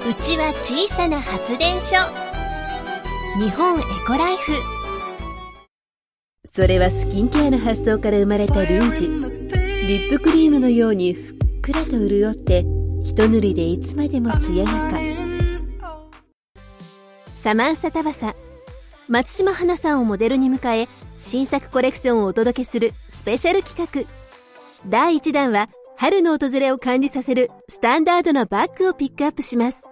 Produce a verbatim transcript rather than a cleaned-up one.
うちは小さな発電所。日本エコライフ。 それはスキンケアの発想から生まれたルージュ。リップクリームのようにふっくらと潤って一塗りでいつまでも艶やか。 サマンサタバサ、松島花さんをモデルに迎え新作コレクションをお届けするスペシャル企画。だいいちだんは春の訪れを感じさせるスタンダードなバッグをピックアップします。